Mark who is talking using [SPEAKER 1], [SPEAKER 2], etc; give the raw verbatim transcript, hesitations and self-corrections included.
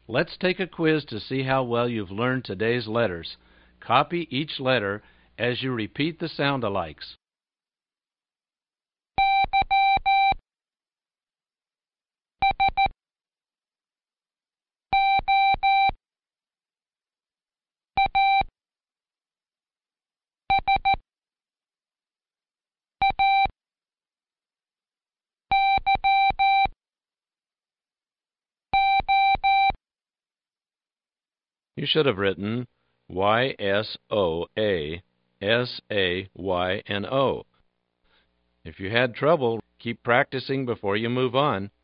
[SPEAKER 1] Let's take a quiz to see how well you've learned today's letters. Copy each letter as you repeat the sound-alikes. You should have written Y S O A, S A Y N O. If you had trouble, keep practicing before you move on.